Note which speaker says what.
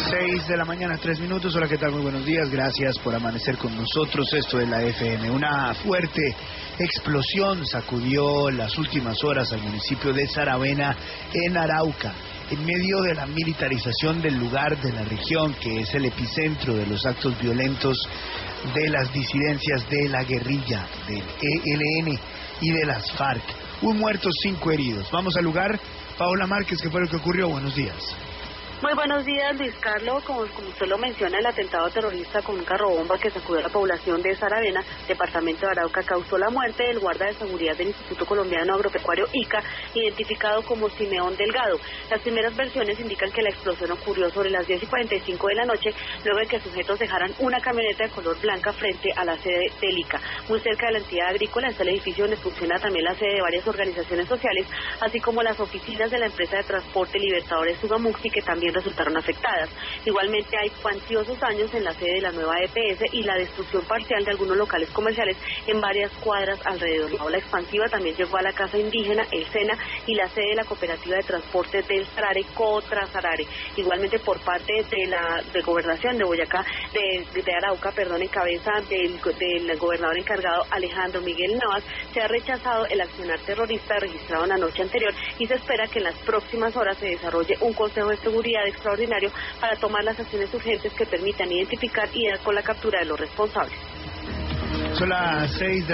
Speaker 1: 6:03 a.m. Hola, ¿qué tal? Muy buenos días. Gracias por amanecer con nosotros. Esto es la FM. Una fuerte explosión sacudió las últimas horas al municipio de Saravena, en Arauca, en medio de la militarización del lugar de la región, que es el epicentro de los actos violentos de las disidencias de la guerrilla, del ELN y de las FARC. 1 muerto, 5 heridos. Vamos al lugar. Paola Márquez, ¿qué fue lo que ocurrió? Buenos días.
Speaker 2: Muy buenos días, Luis Carlos. Como usted lo menciona, el atentado terrorista con un carro bomba que sacudió a la población de Saravena, departamento de Arauca, causó la muerte del guarda de seguridad del Instituto Colombiano Agropecuario ICA, identificado como Simeón Delgado. Las primeras versiones indican que la explosión ocurrió sobre las 10:45 de la noche, luego de que sujetos dejaran una camioneta de color blanca frente a la sede del ICA. Muy cerca de la entidad agrícola está el edificio donde funciona también la sede de varias organizaciones sociales, así como las oficinas de la empresa de transporte Libertadores Sugamuxi, que también resultaron afectadas. Igualmente hay cuantiosos daños en la sede de la nueva EPS y la destrucción parcial de algunos locales comerciales en varias cuadras alrededor. La ola expansiva también llegó a la casa indígena El Sena y la sede de la cooperativa de transporte del Sarare, Cotrasarare. Igualmente por parte de la gobernación de Boyacá, de Arauca, en cabeza del gobernador encargado Alejandro Miguel Navas, se ha rechazado el accionar terrorista registrado la noche anterior y se espera que en las próximas horas se desarrolle un consejo de seguridad extraordinario para tomar las acciones urgentes que permitan identificar y dar con la captura de los responsables.
Speaker 1: Son las 6